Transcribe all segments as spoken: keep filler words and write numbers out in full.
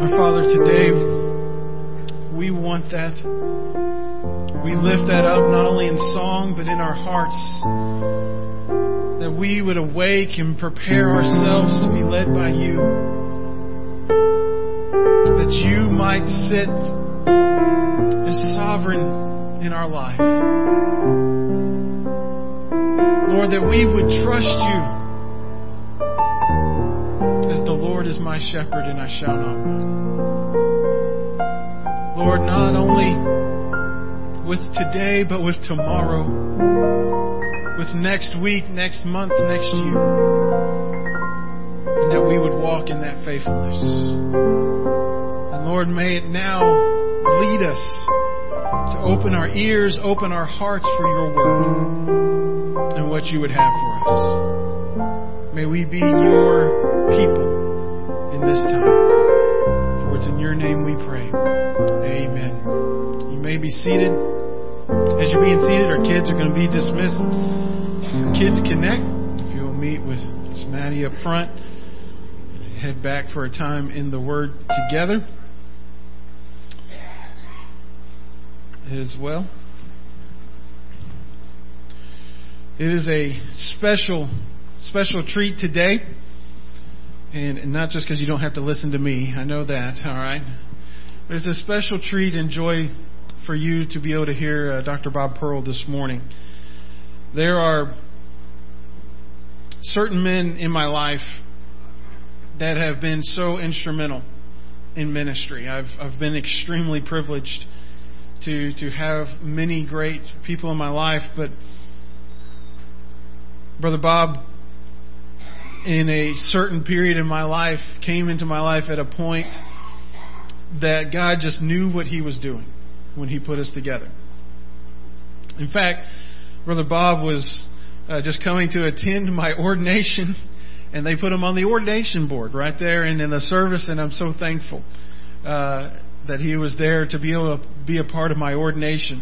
Our Father, today we want that. We lift that up not only in song but in our hearts. That we would awake and prepare ourselves to be led by you. That you might sit as sovereign in our life. Lord, that we would trust you as the Lord is my shepherd and I shall not want. Lord, not only with today but with tomorrow, with next week, next month, next year, and that we would walk in that faithfulness. And Lord, may it now lead us to open our ears, open our hearts for your word and what you would have for us. May we be your people in this time. For it's in your name we pray. Amen. You may be seated. As you're being seated, our kids are going to be dismissed. Kids Connect, if you'll meet with Miss Maddie up front, head back for a time in the Word together as well. It is a special, special treat today, and not just because you don't have to listen to me. I know that, all right? But it's a special treat and joy for you to be able to hear uh, Doctor Bob Pearl this morning. There are certain men in my life that have been so instrumental in ministry. I've I've been extremely privileged to to have many great people in my life, but Brother Bob, in a certain period in my life, came into my life at a point that God just knew what He was doing when He put us together. In fact, Brother Bob was uh, just coming to attend my ordination, and they put him on the ordination board right there and in the service, and I'm so thankful uh, that he was there to be able to be a part of my ordination.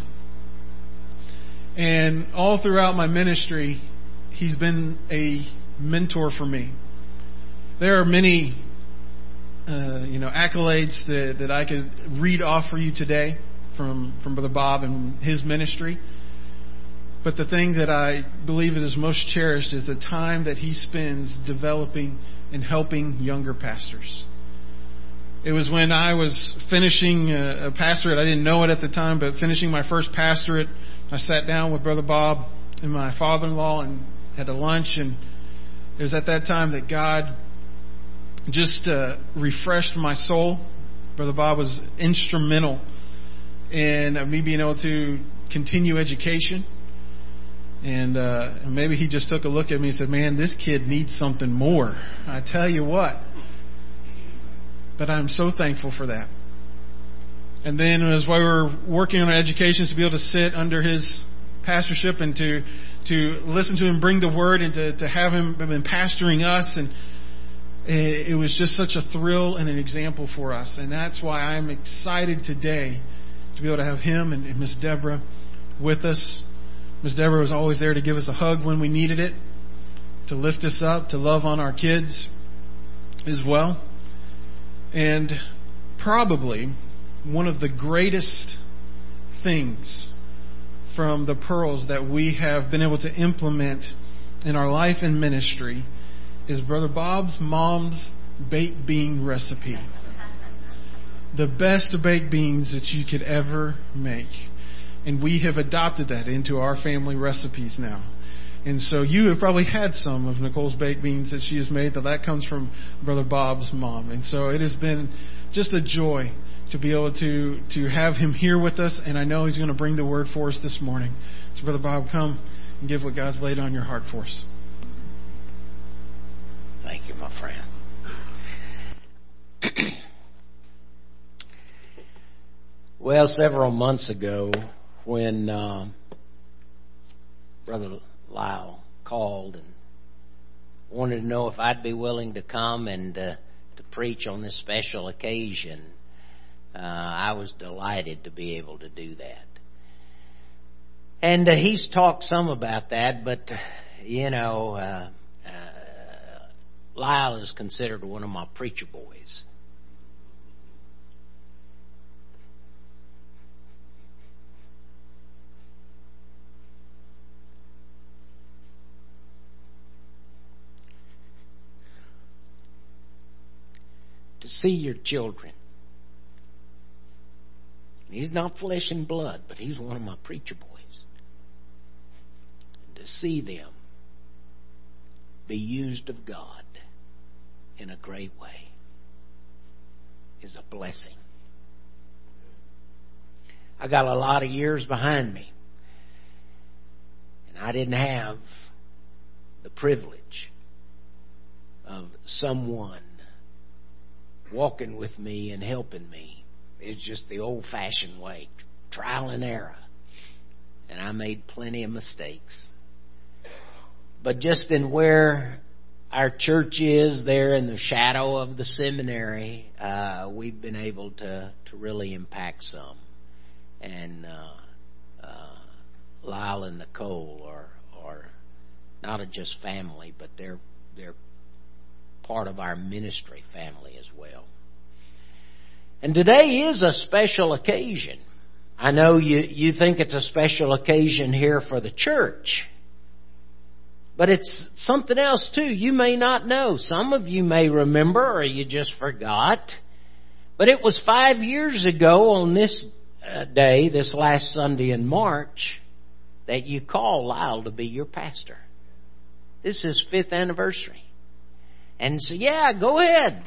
And all throughout my ministry, he's been a mentor for me. There are many uh, you know, accolades that, that I could read off for you today from, from Brother Bob and his ministry. But the thing that I believe is most cherished is the time that he spends developing and helping younger pastors. It was when I was finishing a, a pastorate. I didn't know it at the time, but finishing my first pastorate, I sat down with Brother Bob and my father-in-law and had a lunch. And it was at that time that God just uh, refreshed my soul. Brother Bob was instrumental in me being able to continue education. And uh, maybe he just took a look at me and said, man, this kid needs something more. I tell you what. But I'm so thankful for that. And then as we were working on our education, to be able to sit under his pastorship and to to listen to him bring the word and to, to have him been pastoring us. And it, it was just such a thrill and an example for us. And that's why I'm excited today to be able to have him and, and Miss Deborah with us. Miss Deborah was always there to give us a hug when we needed it, to lift us up, to love on our kids as well. And probably one of the greatest things from the pearls that we have been able to implement in our life and ministry is Brother Bob's mom's baked bean recipe. The best baked beans that you could ever make. And we have adopted that into our family recipes now. And so you have probably had some of Nicole's baked beans that she has made, that that comes from Brother Bob's mom. And so it has been just a joy to be able to, to have him here with us. And I know he's going to bring the word for us this morning. So Brother Bob, come and give what God's laid on your heart for us. Thank you, my friend. Well, several months ago, when uh, Brother Lyle called and wanted to know if I'd be willing to come and uh, to preach on this special occasion, uh, I was delighted to be able to do that. And uh, he's talked some about that, but, uh, you know, uh, uh, Lyle is considered one of my preacher boys. see your children. He's not flesh and blood, but he's one of my preacher boys. And to see them be used of God in a great way is a blessing. I got a lot of years behind me, and I didn't have the privilege of someone walking with me and helping me. It's just the old-fashioned way, trial and error. And I made plenty of mistakes. But just in where our church is, there in the shadow of the seminary, uh, we've been able to, to really impact some. And uh, uh, Lyle and Nicole are, are not just family, but they're they're part of our ministry family as well. And today is a special occasion. I know you, you think it's a special occasion here for the church. But it's something else too. You may not know. Some of you may remember or you just forgot. But it was five years ago on this uh, day, this last Sunday in March, that you called Lyle to be your pastor. This is his fifth anniversary. And so, yeah, go ahead.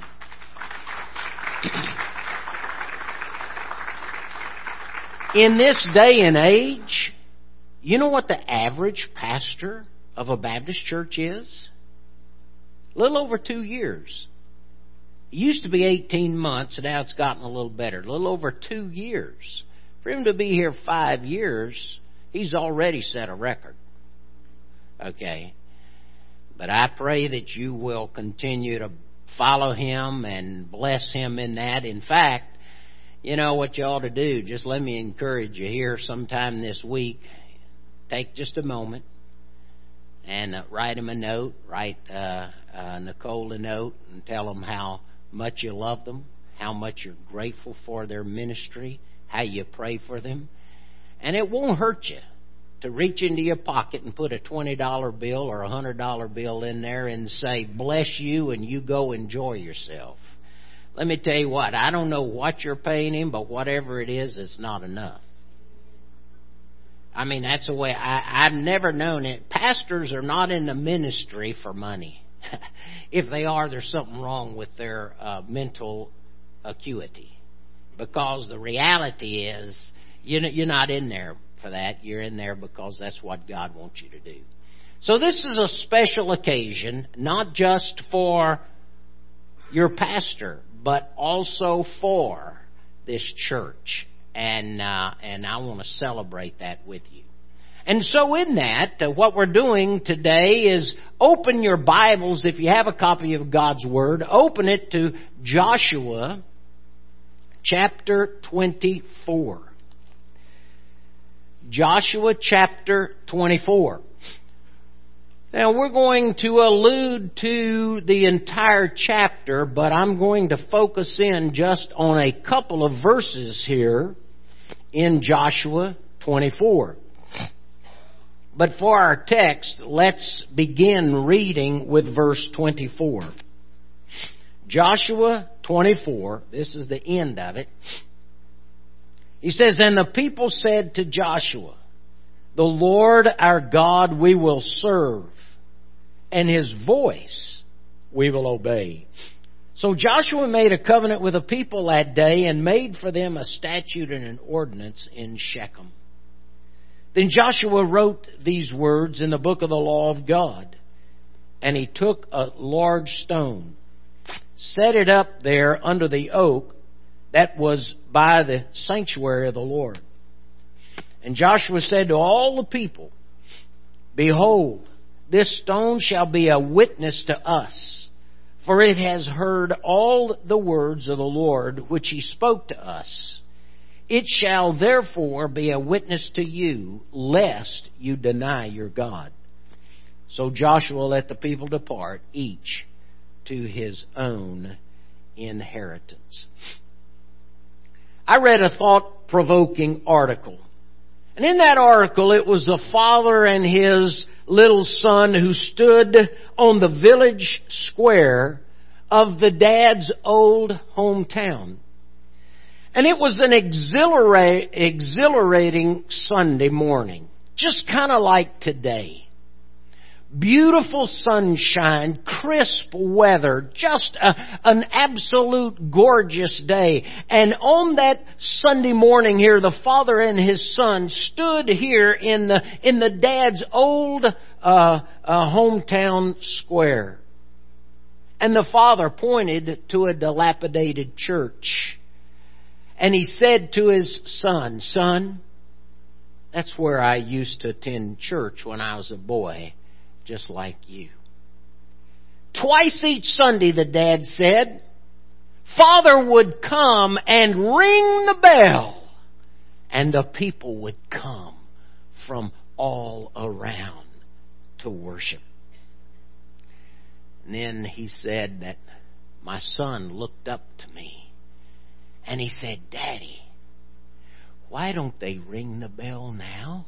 In this day and age, you know what the average pastor of a Baptist church is? A little over two years. It used to be eighteen months, and now it's gotten a little better. A little over two years. For him to be here five years, he's already set a record. Okay? But I pray that you will continue to follow him and bless him in that. In fact, you know what you ought to do? Just let me encourage you here sometime this week. Take just a moment and uh, write him a note. Write uh, uh, Nicole a note and tell them how much you love them, how much you're grateful for their ministry, how you pray for them. And it won't hurt you to reach into your pocket and put a twenty dollar bill or a one hundred dollar bill in there and say, bless you, and you go enjoy yourself. Let me tell you what, I don't know what you're paying him, but whatever it is, it's not enough. I mean, that's the way I, I've never known it. Pastors are not in the ministry for money. If they are, there's something wrong with their uh, mental acuity. Because the reality is, you're not in there for that. You're in there because that's what God wants you to do. So this is a special occasion, not just for your pastor, but also for this church. And uh, and I want to celebrate that with you. And so in that, uh, what we're doing today is open your Bibles, if you have a copy of God's Word, open it to Joshua chapter twenty-four. Joshua chapter twenty-four. Now, we're going to allude to the entire chapter, but I'm going to focus in just on a couple of verses here in Joshua twenty-four. But for our text, let's begin reading with verse twenty-four. Joshua twenty-four, this is the end of it. He says, and the people said to Joshua, the Lord our God we will serve, and His voice we will obey. So Joshua made a covenant with the people that day and made for them a statute and an ordinance in Shechem. Then Joshua wrote these words in the book of the law of God, and he took a large stone, set it up there under the oak that was by the sanctuary of the Lord. And Joshua said to all the people, behold, this stone shall be a witness to us, for it has heard all the words of the Lord which He spoke to us. It shall therefore be a witness to you, lest you deny your God. So Joshua let the people depart, each to his own inheritance. I read a thought-provoking article. And in that article, it was the father and his little son who stood on the village square of the dad's old hometown. And it was an exhilarate, exhilarating Sunday morning, just kind of like today. Beautiful sunshine, crisp weather, just a, an absolute gorgeous day. And on that Sunday morning here, the father and his son stood here in the in the dad's old uh, uh, hometown square. And the father pointed to a dilapidated church. And he said to his son, "Son, that's where I used to attend church when I was a boy. Just like you." Twice each Sunday, the dad said, Father would come and ring the bell, and the people would come from all around to worship. And then he said that my son looked up to me and he said, "Daddy, why don't they ring the bell now?"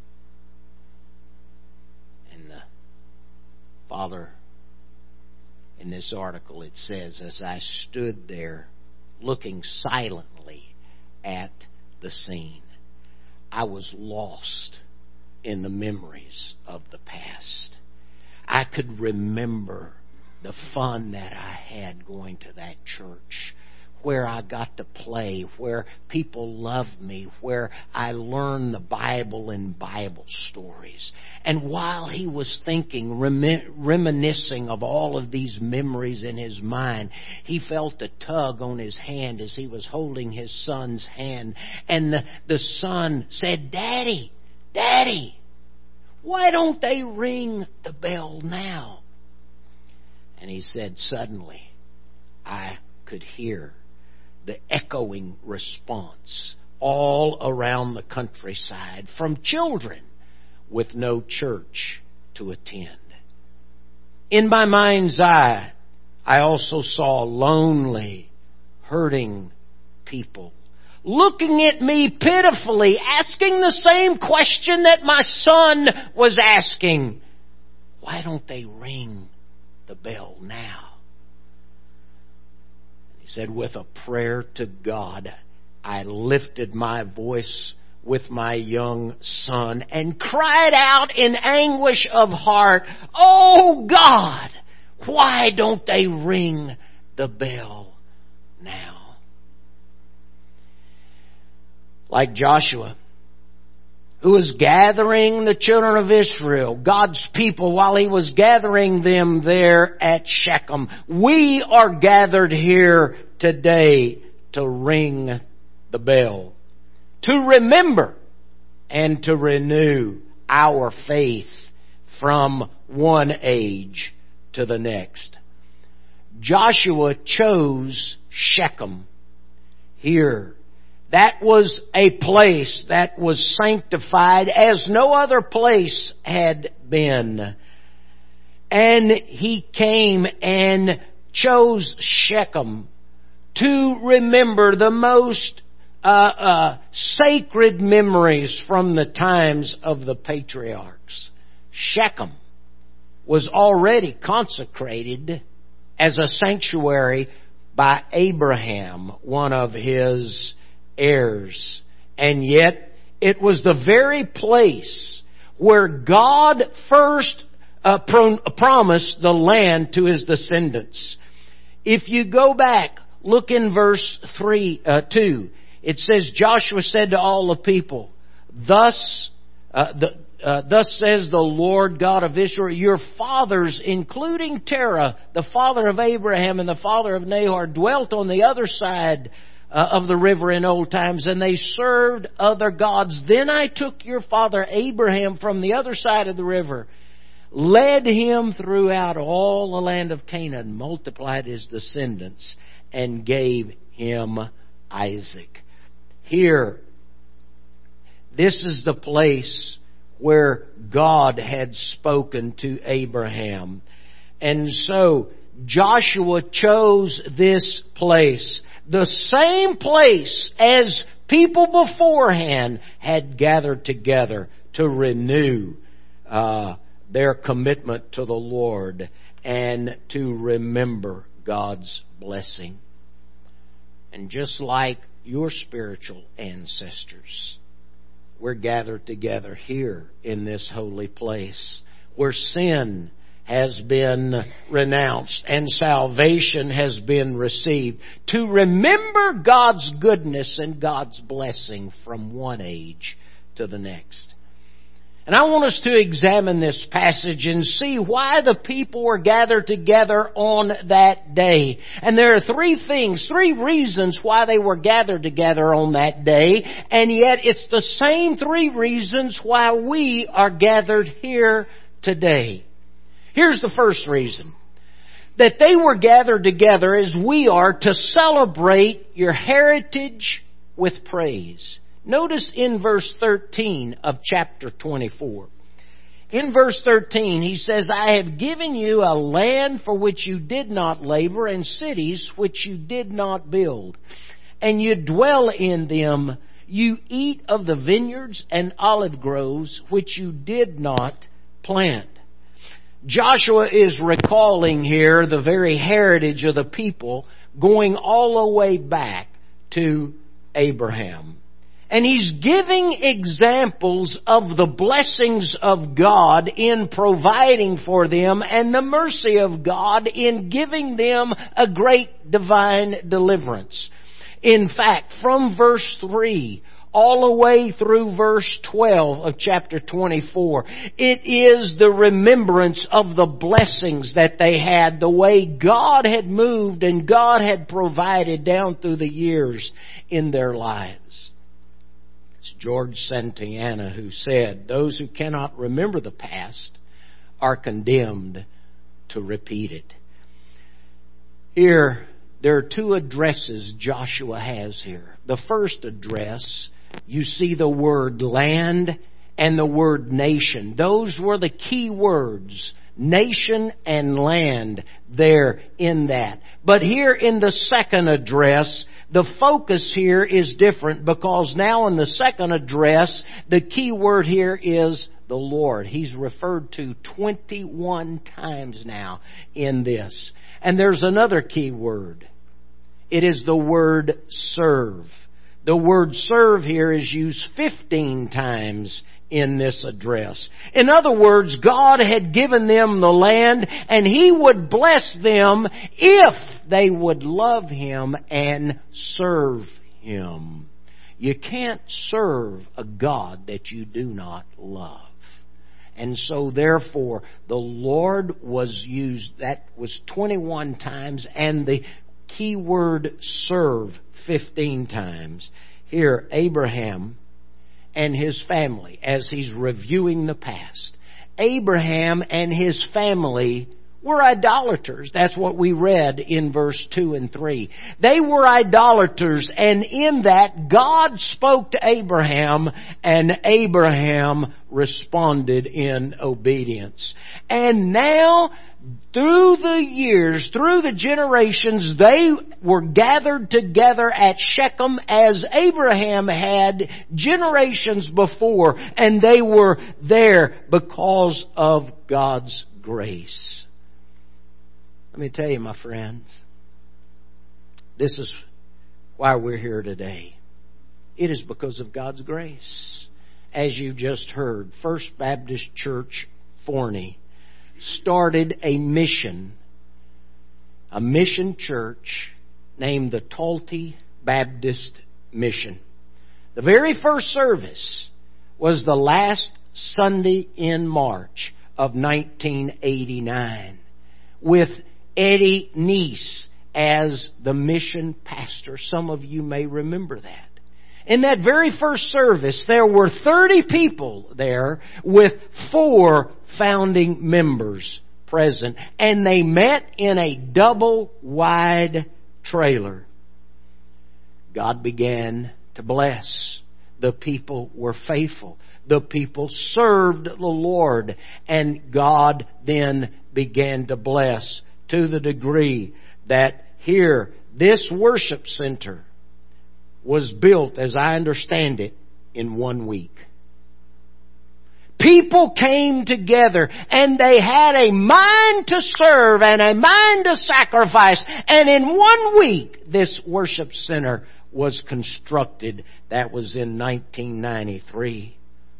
And the father, in this article, it says, as I stood there looking silently at the scene, I was lost in the memories of the past. I could remember the fun that I had going to that church, where I got to play, where people loved me, where I learned the Bible and Bible stories. And while he was thinking, rem- reminiscing of all of these memories in his mind, he felt a tug on his hand as he was holding his son's hand. And the, the son said, "Daddy, Daddy, why don't they ring the bell now?" And he said, suddenly, I could hear the echoing response all around the countryside from children with no church to attend. In my mind's eye, I also saw lonely, hurting people looking at me pitifully, asking the same question that my son was asking. Why don't they ring the bell now? He said, with a prayer to God, I lifted my voice with my young son and cried out in anguish of heart, "Oh God, why don't they ring the bell now?" Like Joshua, who was gathering the children of Israel, God's people, while he was gathering them there at Shechem, we are gathered here today to ring the bell, to remember and to renew our faith from one age to the next. Joshua chose Shechem here. That was a place that was sanctified as no other place had been. And he came and chose Shechem to remember the most uh, uh, sacred memories from the times of the patriarchs. Shechem was already consecrated as a sanctuary by Abraham, one of his heirs. And yet it was the very place where God first uh, pro- promised the land to his descendants. If you go back, look in verse three, uh, two. It says, Joshua said to all the people, Thus, uh, the, uh, thus says the Lord God of Israel, your fathers, including Terah, the father of Abraham and the father of Nahor, dwelt on the other side uh, of the river in old times, and they served other gods. Then I took your father Abraham from the other side of the river, led him throughout all the land of Canaan, multiplied his descendants, and gave him Isaac. Here, this is the place where God had spoken to Abraham. And so Joshua chose this place, the same place as people beforehand had gathered together to renew uh, their commitment to the Lord and to remember God's blessing. And just like your spiritual ancestors, we're gathered together here in this holy place where sin has been renounced and salvation has been received, to remember God's goodness and God's blessing from one age to the next. And I want us to examine this passage and see why the people were gathered together on that day. And there are three things, three reasons why they were gathered together on that day. And yet it's the same three reasons why we are gathered here today. Here's the first reason. That they were gathered together as we are to celebrate your heritage with praise. Notice in verse thirteen of chapter twenty-four. In verse thirteen, he says, I have given you a land for which you did not labor, and cities which you did not build. And you dwell in them. You eat of the vineyards and olive groves which you did not plant. Joshua is recalling here the very heritage of the people, going all the way back to Abraham. And he's giving examples of the blessings of God in providing for them and the mercy of God in giving them a great divine deliverance. In fact, from verse three all the way through verse twelve of chapter twenty-four, it is the remembrance of the blessings that they had, the way God had moved and God had provided down through the years in their lives. It's George Santayana who said, those who cannot remember the past are condemned to repeat it. Here, there are two addresses Joshua has here. The first address, you see the word land and the word nation. Those were the key words, nation and land, there in that. But here in the second address, the focus here is different, because now in the second address, the key word here is the Lord. He's referred to twenty-one times now in this. And there's another key word. It is the word serve. The word serve here is used fifteen times in this address. In other words, God had given them the land, and He would bless them if they would love Him and serve Him. You can't serve a God that you do not love. And so therefore, the Lord was used, that was twenty-one times, and the key word serve fifteen times. Here, Abraham and his family, as he's reviewing the past. Abraham and his family were idolaters. That's what we read in verse two and three. They were idolaters, and in that, God spoke to Abraham, and Abraham responded in obedience. And now, through the years, through the generations, they were gathered together at Shechem as Abraham had generations before, and they were there because of God's grace. Let me tell you, my friends, this is why we're here today. It is because of God's grace. As you just heard, First Baptist Church, Forney, started a mission, a mission church named the Tulti Baptist Mission. The very first service was the last Sunday in March of nineteen eighty-nine, with Eddie Neese as the mission pastor. Some of you may remember that. In that very first service, there were thirty people there with four founding members present. And they met in a double-wide trailer. God began to bless. The people were faithful. The people served the Lord. And God then began to bless to the degree that here, this worship center was built, as I understand it, in one week. people came together and they had a mind to serve and a mind to sacrifice. And in one week, this worship center was constructed. That was in nineteen ninety-three.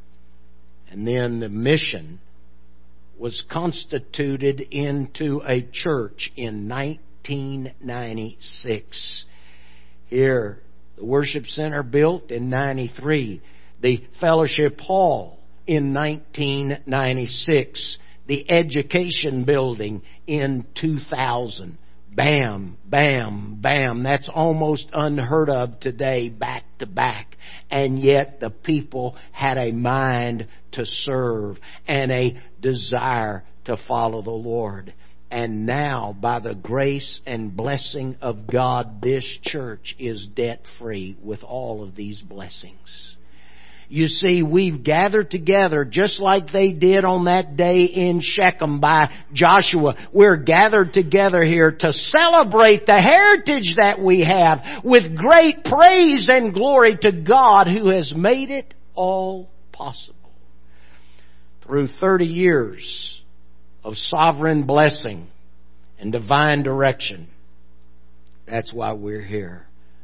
And then the mission was constituted into a church in nineteen ninety-six. Here, the worship center built in ninety-three. The fellowship hall in nineteen ninety-six. The education building in two thousand. Bam, bam, bam. That's almost unheard of today, back to back. And yet the people had a mind to serve and a desire to follow the Lord. And now, by the grace and blessing of God, this church is debt-free with all of these blessings. You see, we've gathered together just like they did on that day in Shechem by Joshua. We're gathered together here to celebrate the heritage that we have with great praise and glory to God who has made it all possible. Through thirty years of sovereign blessing and divine direction. That's why we're here,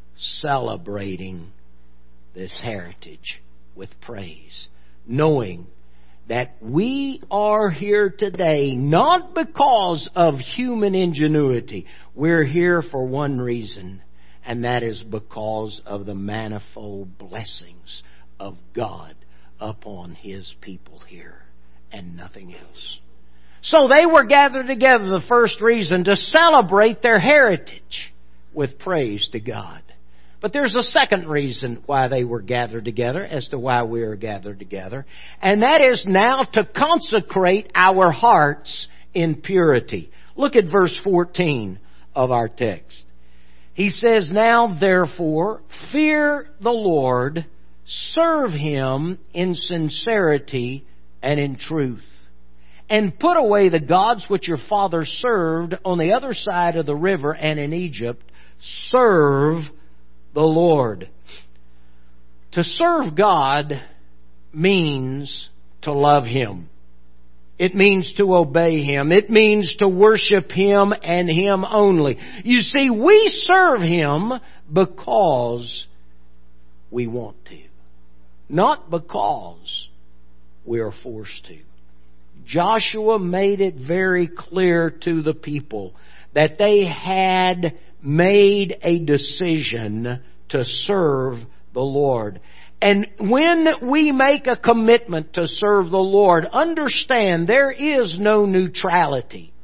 celebrating this heritage with praise, knowing that we are here today not because of human ingenuity. We're here for one reason, and that is because of the manifold blessings of God upon His people here, and nothing else. So they were gathered together, the first reason, to celebrate their heritage with praise to God. But there's a second reason why they were gathered together, as to why we are gathered together. And that is now to consecrate our hearts in purity. Look at verse fourteen of our text. He says, "Now therefore, fear the Lord, serve Him in sincerity and in truth. And put away the gods which your fathers served on the other side of the river and in Egypt. Serve the Lord." To serve God means to love Him. It means to obey Him. It means to worship Him and Him only. You see, we serve Him because we want to, not because we are forced to. Joshua made it very clear to the people that they had made a decision to serve the Lord. And when we make a commitment to serve the Lord, understand there is no neutrality.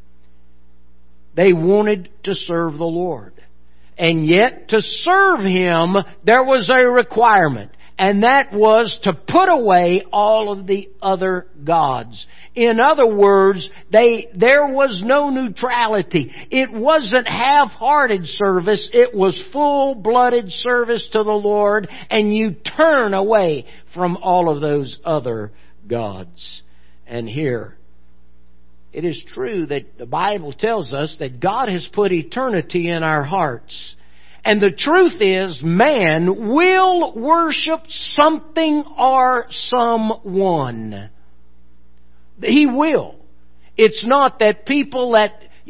They wanted to serve the Lord. And yet to serve Him, there was a requirement. And that was to put away all of the other gods. In other words, they, there was no neutrality. It wasn't half-hearted service. It was full-blooded service to the Lord. And you turn away from all of those other gods. And here, it is true that the Bible tells us that God has put eternity in our hearts. And the truth is, man will worship something or someone. He will. It's not that people that,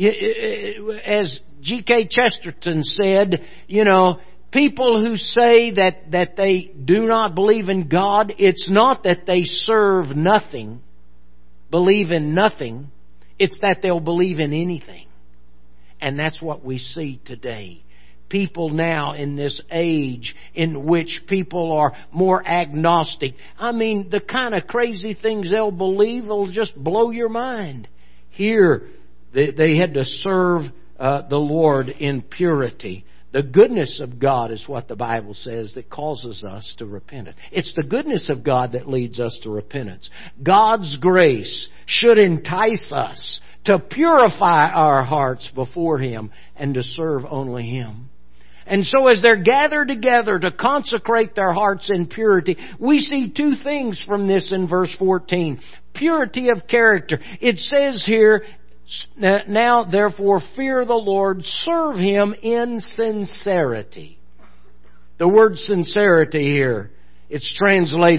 as G K Chesterton said, you know, people who say that, that they do not believe in God, it's not that they serve nothing, believe in nothing. It's that they'll believe in anything. And that's what we see today. People now in this age in which people are more agnostic. I mean, the kind of crazy things they'll believe will just blow your mind. Here, they, they had to serve uh, the Lord in purity. The goodness of God is what the Bible says that causes us to repentance. It's the goodness of God that leads us to repentance. God's grace should entice us to purify our hearts before Him and to serve only Him. And so as they're gathered together to consecrate their hearts in purity, we see two things from this in verse fourteen. Purity of character. It says here, "Now therefore fear the Lord, serve Him in sincerity." The word sincerity here, it's translated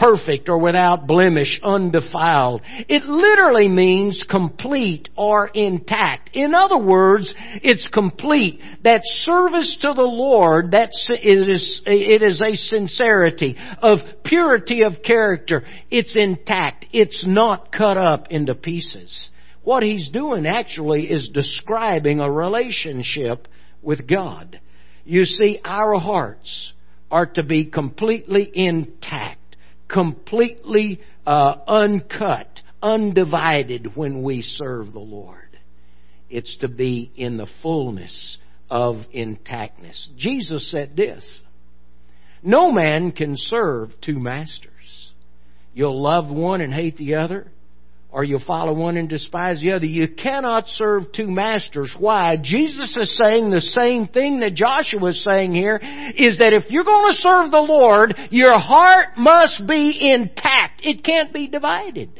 perfect or without blemish, undefiled. It literally means complete or intact. In other words, it's complete. That service to the Lord, that is, it is a sincerity of purity of character. It's intact. It's not cut up into pieces. What he's doing actually is describing a relationship with God. You see, our hearts are to be completely intact, completely uh, uncut, undivided when we serve the Lord. It's to be in the fullness of intactness. Jesus said this, "No man can serve two masters. You'll love one and hate the other, or you'll follow one and despise the other. You cannot serve two masters." Why? Jesus is saying the same thing that Joshua is saying here, is that if you're going to serve the Lord, your heart must be intact. It can't be divided.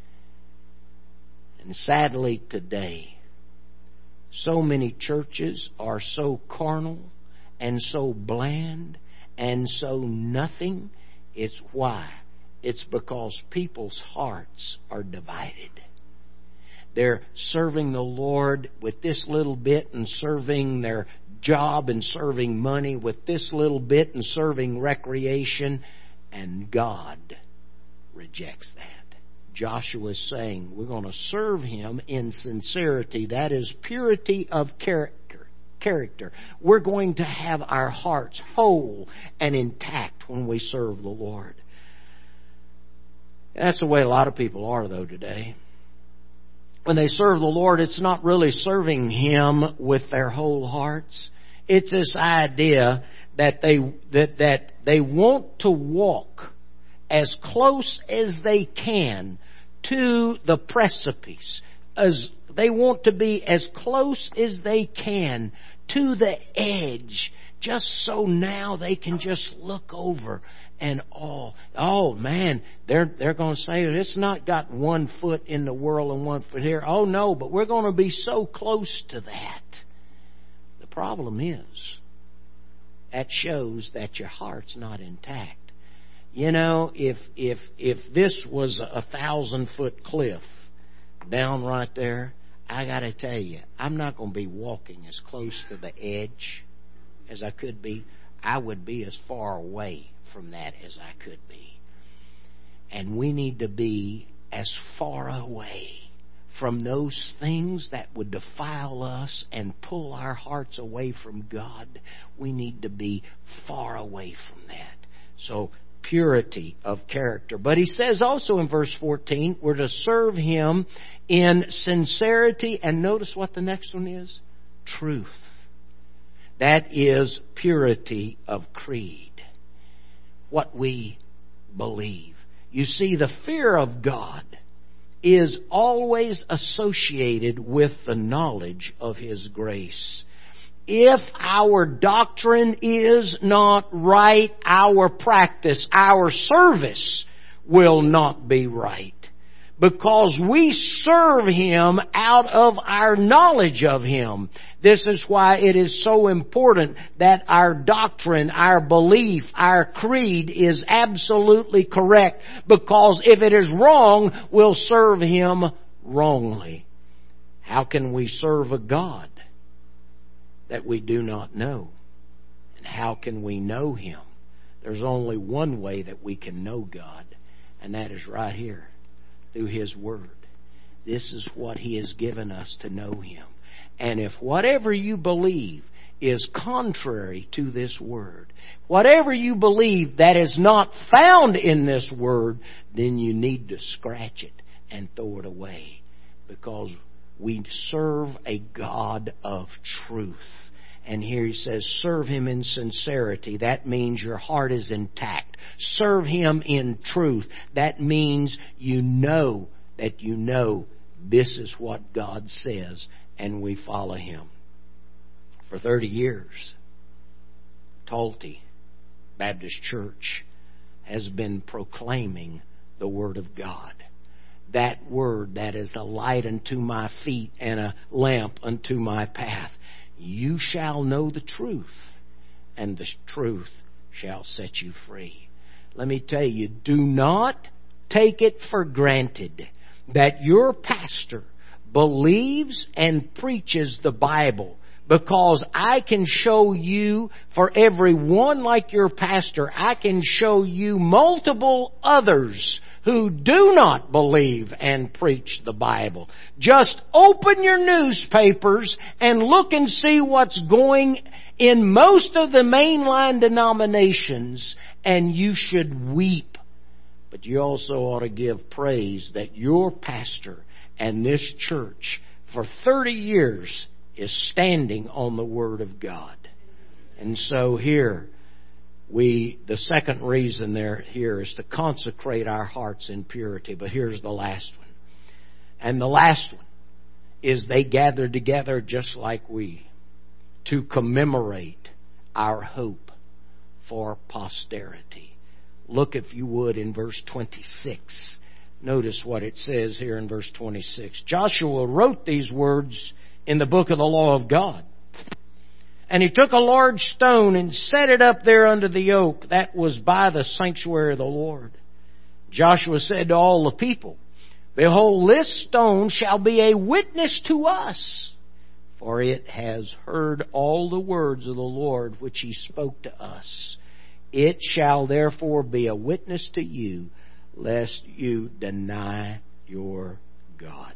And sadly today, so many churches are so carnal and so bland and so nothing. It's why? It's because people's hearts are divided. They're serving the Lord with this little bit and serving their job and serving money with this little bit and serving recreation, and God rejects that. Joshua is saying we're going to serve Him in sincerity. That is purity of character. Character. We're going to have our hearts whole and intact when we serve the Lord. That's the way a lot of people are, though, today. When they serve the Lord, it's not really serving Him with their whole hearts. It's this idea that they that that they want to walk as close as they can to the precipice. As they want to be as close as they can to the edge, just so now they can just look over. And oh, oh man, they're they're going to say it's not got one foot in the world and one foot here. Oh no, but we're going to be so close to that. The problem is, that shows that your heart's not intact. You know, if if if this was a thousand foot cliff down right there, I got to tell you, I'm not going to be walking as close to the edge as I could be. I would be as far away from that as I could be. And we need to be as far away from those things that would defile us and pull our hearts away from God. We need to be far away from that. So, purity of character. But he says also in verse fourteen, we're to serve Him in sincerity. And notice what the next one is. Truth. That is purity of creed. What we believe. You see, the fear of God is always associated with the knowledge of His grace. If our doctrine is not right, our practice, our service will not be right. Because we serve Him out of our knowledge of Him. This is why it is so important that our doctrine, our belief, our creed is absolutely correct. Because if it is wrong, we'll serve Him wrongly. How can we serve a God that we do not know? And how can we know Him? There's only one way that we can know God, and that is right here. Through His Word. This is what He has given us to know Him. And if whatever you believe is contrary to this Word, whatever you believe that is not found in this Word, then you need to scratch it and throw it away. Because we serve a God of truth. And here he says, serve Him in sincerity. That means your heart is intact. Serve Him in truth. That means you know that you know this is what God says, and we follow Him. For thirty years, Tulti Baptist Church has been proclaiming the Word of God. That Word that is a light unto my feet and a lamp unto my path. You shall know the truth, and the truth shall set you free. let me tell you, do not take it for granted that your pastor believes and preaches the Bible, because I can show you, for every one like your pastor, I can show you multiple others who do not believe and preach the Bible. Just open your newspapers and look and see what's going in most of the mainline denominations, and you should weep. But you also ought to give praise that your pastor and this church for thirty years is standing on the Word of God. And so here, we, the second reason there here is to consecrate our hearts in purity. But here's the last one. And the last one is they gathered together just like we, to commemorate our hope for posterity. Look, if you would, in verse twenty-six. Notice what it says here in verse twenty-six. Joshua wrote these words in the book of the law of God. And he took a large stone and set it up there under the oak that was by the sanctuary of the Lord. Joshua said to all the people, Behold, this stone shall be a witness to us, for it has heard all the words of the Lord which He spoke to us. It shall therefore be a witness to you, lest you deny your God.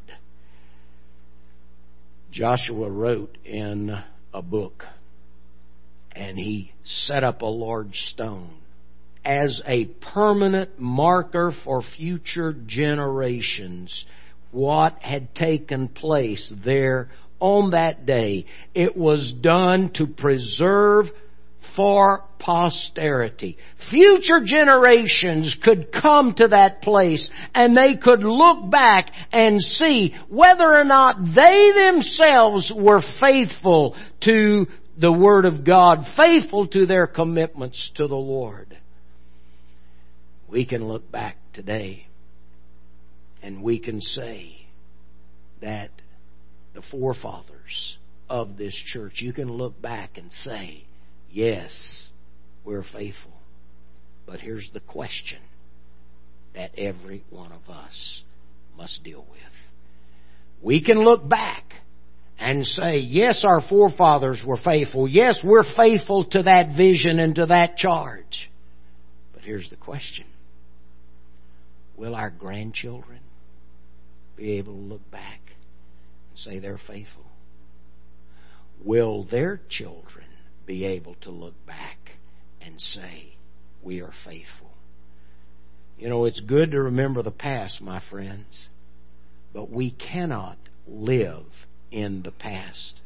Joshua wrote in a book, and he set up a large stone as a permanent marker for future generations what had taken place there on that day. It was done to preserve for posterity. Future generations could come to that place and they could look back and see whether or not they themselves were faithful to the Word of God, faithful to their commitments to the Lord. We can look back today and we can say that the forefathers of this church, you can look back and say, yes, we're faithful. But here's the question that every one of us must deal with. We can look back and say, yes, our forefathers were faithful. Yes, we're faithful to that vision and to that charge. But here's the question. Will our grandchildren be able to look back and say they're faithful? Will their children be able to look back and say, we are faithful? You know, it's good to remember the past, my friends, but we cannot live in the past.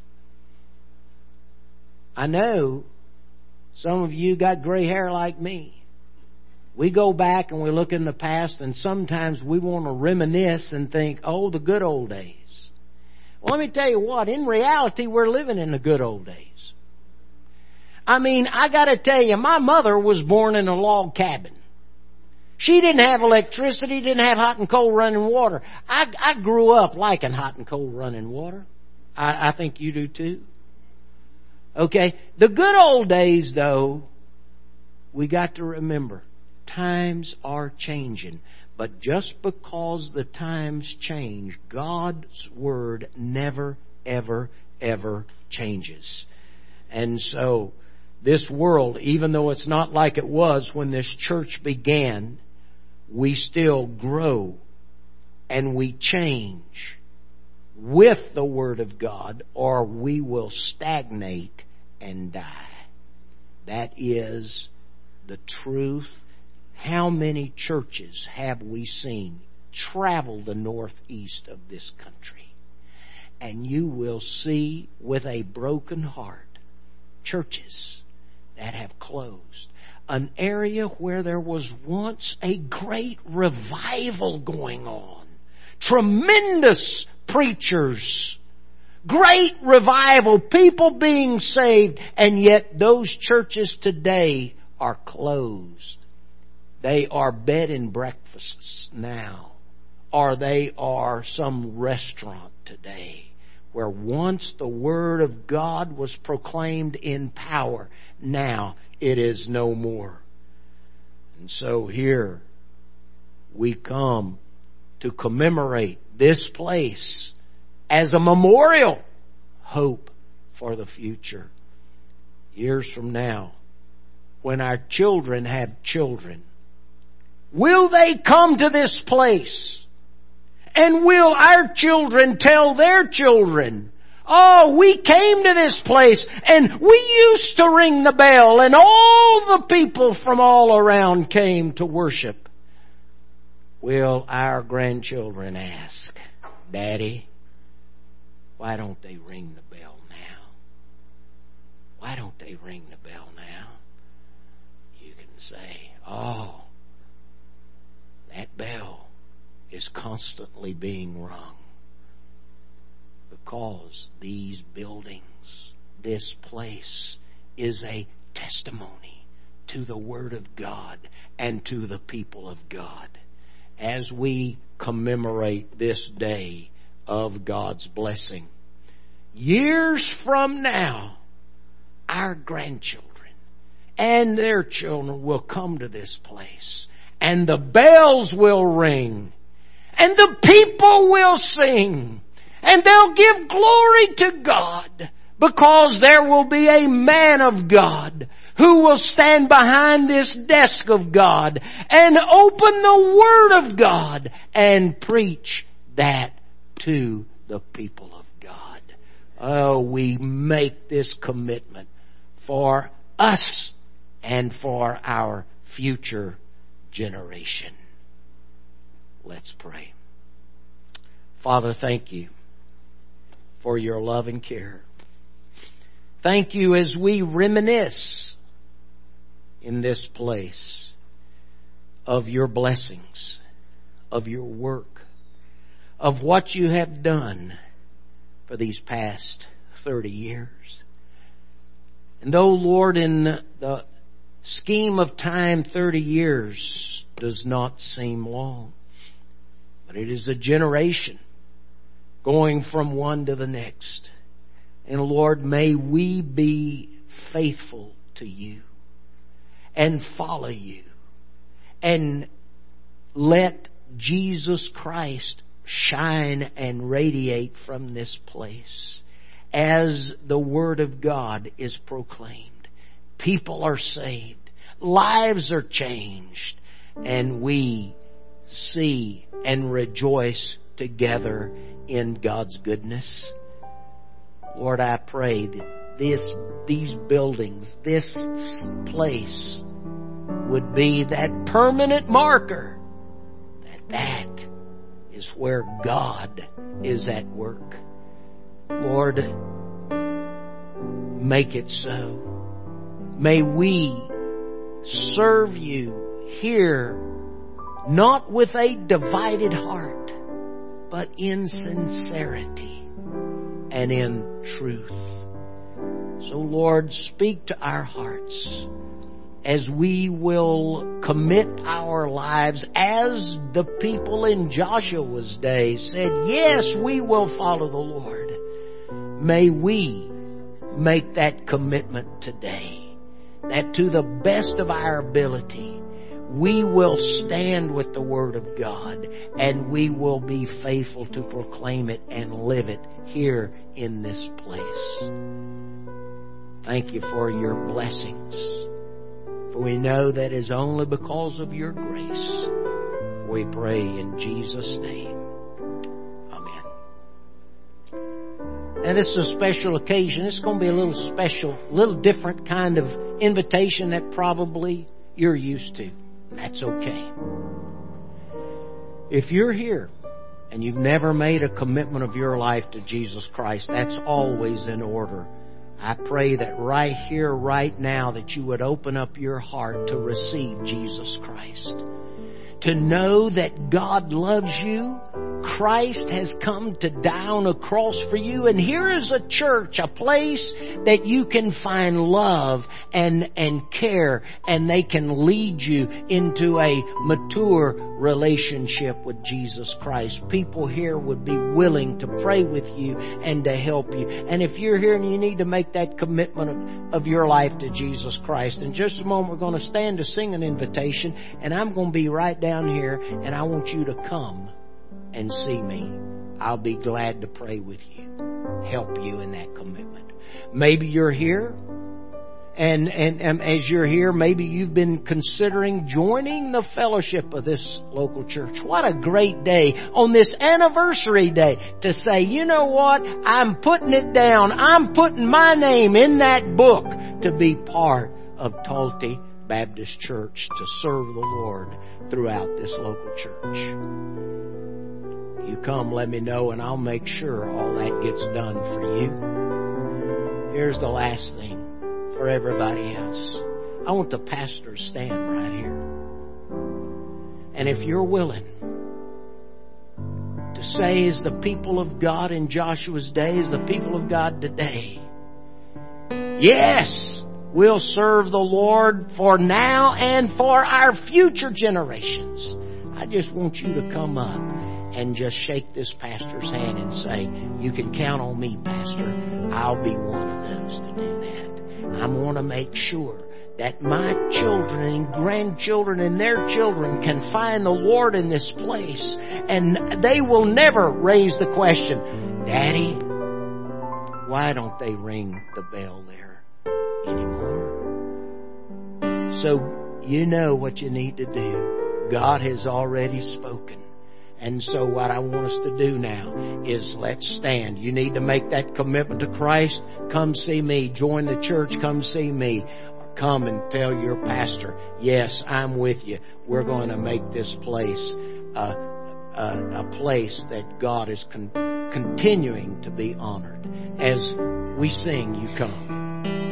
I know some of you got gray hair like me. We go back and we look in the past, and sometimes we want to reminisce and think, oh, the good old days. Well, let me tell you what, in reality, we're living in the good old days. I mean, I got to tell you, my mother was born in a log cabin. She didn't have electricity, didn't have hot and cold running water. I, I grew up liking hot and cold running water. I, I think you do too. Okay, the good old days, though, we got to remember, times are changing. But just because the times change, God's Word never, ever, ever changes. And so, this world, even though it's not like it was when this church began, we still grow and we change with the Word of God, or we will stagnate and die. That is the truth. How many churches have we seen travel the northeast of this country? And you will see with a broken heart churches that have closed. An area where there was once a great revival going on. Tremendous preachers. Great revival. People being saved. And yet those churches today are closed. They are bed and breakfasts now. Or they are some restaurant today. Where once the Word of God was proclaimed in power, now it is no more. And so here we come to commemorate this place as a memorial hope for the future. Years from now, when our children have children, will they come to this place? And will our children tell their children, oh, we came to this place and we used to ring the bell and all the people from all around came to worship? Will our grandchildren ask, Daddy, why don't they ring the bell now? Why don't they ring the bell now? You can say, oh, that bell is constantly being rung because these buildings, this place, is a testimony to the Word of God and to the people of God. As we commemorate this day of God's blessing, years from now, our grandchildren and their children will come to this place, and the bells will ring, and the people will sing, and they'll give glory to God, because there will be a man of God who will stand behind this desk of God and open the Word of God and preach that to the people of God. Oh, we make this commitment for us and for our future generation. Let's pray. Father, thank you for your love and care. Thank you as we reminisce in this place of your blessings, of your work, of what you have done for these past thirty years. And though, Lord, in the scheme of time, thirty years does not seem long, but it is a generation going from one to the next. And Lord, may we be faithful to you and follow you and let Jesus Christ shine and radiate from this place as the Word of God is proclaimed. People are saved, lives are changed, and we see and rejoice together in God's goodness. Lord, I pray that this, these buildings, this place would be that permanent marker that that is where God is at work. Lord, make it so. May we serve you here not with a divided heart, but in sincerity and in truth. So, Lord, speak to our hearts as we will commit our lives as the people in Joshua's day said, yes, we will follow the Lord. May we make that commitment today, that to the best of our ability, we will stand with the Word of God and we will be faithful to proclaim it and live it here in this place. Thank you for your blessings. For we know that is only because of your grace. We pray in Jesus' name. Amen. Now this is a special occasion. It's going to be a little special, a little different kind of invitation that probably you're used to. That's okay. If you're here and you've never made a commitment of your life to Jesus Christ, that's always in order. I pray that right here, right now, that you would open up your heart to receive Jesus Christ. To know that God loves you, Christ has come to die on a cross for you. And here is a church, a place that you can find love and, and care, and they can lead you into a mature relationship with Jesus Christ. People here would be willing to pray with you and to help you. And if you're here and you need to make that commitment of, of your life to Jesus Christ, in just a moment we're going to stand to sing an invitation, and I'm going to be right down here, and I want you to come and see me. I'll be glad to pray with you, help you in that commitment. Maybe you're here, and, and, and as you're here, maybe you've been considering joining the fellowship of this local church. What a great day on this anniversary day to say, you know what, I'm putting it down. I'm putting my name in that book to be part of Tulti Baptist Church, to serve the Lord throughout this local church. You come, let me know, and I'll make sure all that gets done for you. Here's the last thing for everybody else. I want the pastor to stand right here. And if you're willing to say, as the people of God in Joshua's day, as the people of God today, yes, we'll serve the Lord for now and for our future generations. I just want you to come up and just shake this pastor's hand and say, you can count on me, Pastor. I'll be one of those to do that. I want to make sure that my children and grandchildren and their children can find the Lord in this place. And they will never raise the question, Daddy, why don't they ring the bell there anymore? So you know what you need to do. God has already spoken. And so what I want us to do now is let's stand. You need to make that commitment to Christ. Come see me. Join the church. Come see me. Or come and tell your pastor, yes, I'm with you. We're going to make this place a, a, a place that God is con- continuing to be honored. As we sing, you come.